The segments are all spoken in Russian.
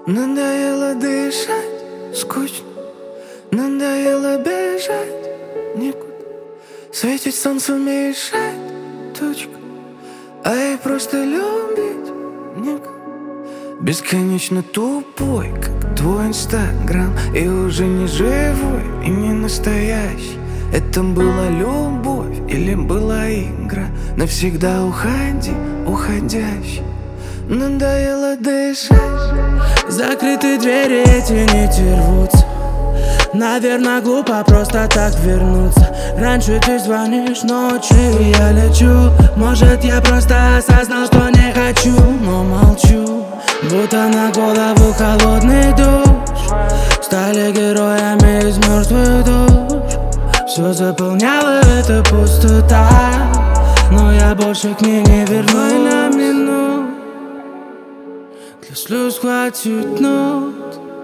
Надоело дышать, скучно. Надоело бежать никуда. Светить солнцу мешает тучка, а ей просто любить некого. Бесконечно тупой, как твой инстаграм, и уже не живой и не настоящий. Это была любовь или была игра? Навсегда уходи, уходящий. Надоело дышать. Закрытые двери, эти нити рвутся. Наверное, глупо просто так вернуться. Раньше ты звонишь ночью, и я лечу. Может, я просто осознал, что не хочу, но молчу. Будто на голову холодный душ. Стали героями из мертвых душ. Все заполняла эта пустота, но я больше к ней не вернусь на минут. Для слез хватит нот.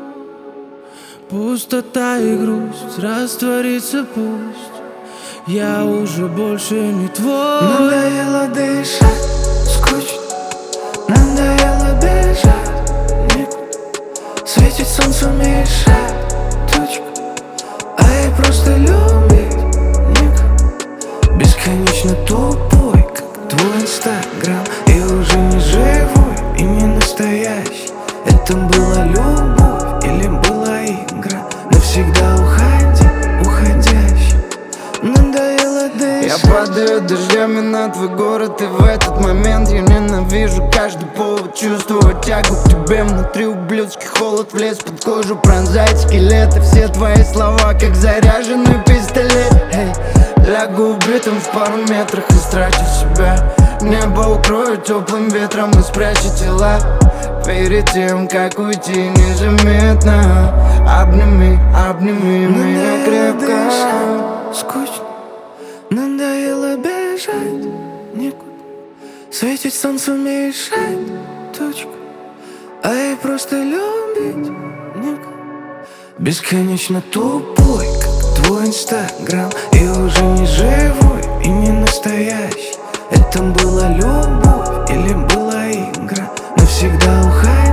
Пустота и грусть растворится пусть. Я уже больше не твой. Надоело дышать, скучно. Надоело бежать никуда. Светить солнцу мешает тучка, а ей просто любить некого. Бесконечно тупой, как твой инстаграм, и уже не живой и не настоящий. Это была любовь или была игра? Навсегда уходи, уходящий. Надоело дышать. Я падаю дождями на твой город, и в этот момент я ненавижу каждый повод чувствовать тягу к тебе. Внутри ублюдский холод влез под кожу, пронзает скелет. И все твои слова, как заряженный пистолет. Лягу убитым в пару метрах, истратив себя. Небо укрою теплым ветром и спрячу тела. Перед тем, как уйти незаметно, обними, обними меня крепко. Скучно. Надоело бежать никуда. Светить солнцу мешает тучка, а ей просто любить некого. Бесконечно тупой, как твой инстаграм, и уже не живой и не настоящий. Это была любовь или была игра? Навсегда уходи.